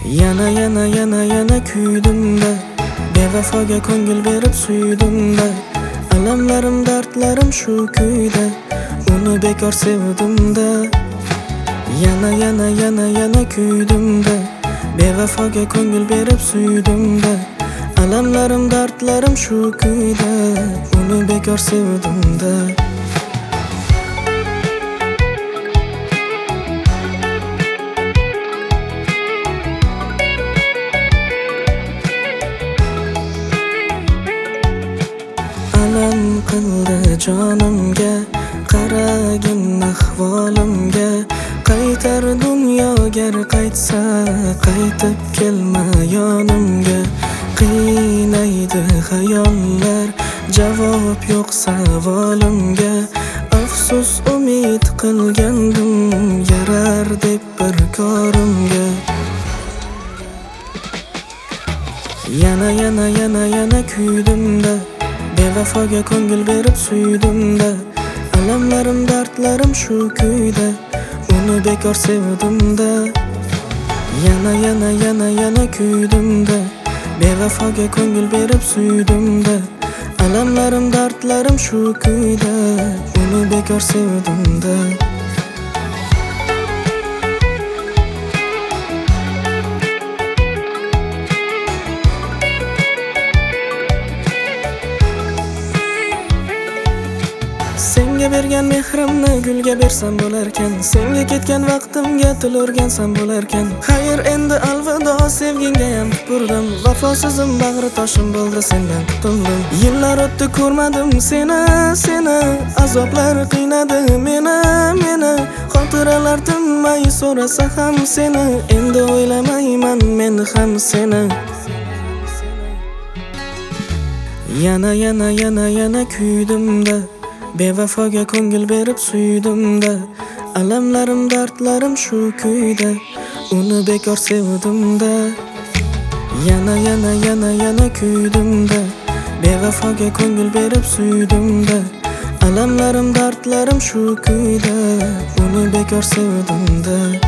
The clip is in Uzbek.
Yana kuydum-da, bevafoga ko'ngil berib suydum-da. Alamlarim, dardlarim shu kuyda, uni bekor sevdim-da. Yana kuydum-da, bevafoga ko'ngil berib suydum-da. Alamlarim, dardlarim shu kuyda, uni bekor sevdim-da. Alam qildi jonimga, qaragin ahvolimga. Qaytar dunyo gar qaytsa, qaytib kelma yonimga. Qiynaydi xayollar, javob yo'q savolimga. Afsus umid qilgandim, yarar deb bir korimga. Yana kuydum-da, bevafoga ko'ngil berib suydum-da. Alamlarim, dardlarim shu kuyda, uni bekor sevdim-da. Yana kuydum-da, bevafoga ko'ngil berib suydum-da. Alamlarim, dardlarim shu kuyda, uni bekor sevdim-da. Senga bergan mehrimni gulga bersam bo'larkan, senga ketgan vaqtimga til o'rgansam bo'larkan. Xayr, endi alvido, sevgingga ham tupurdim. Vafosizim bag'ri toshim bo'ldi, sendan qutuldim. Yillar o'tdi, ko'rmadim seni. Azoblar qiynadi meni. Xotiralar tinmay so'rasa ham seni. Endi o'ylamayman men ham seni. Yana kuydum-da, bevafoga ko'ngil berib suydum-da. Alamlarim, dardlarim shu kuyda, uni bekor sevdim-da. Yana kuydum-da, bevafoga ko'ngil berib suydum-da. Alamlarim, dardlarim shu kuyda, uni bekor sevdim-da.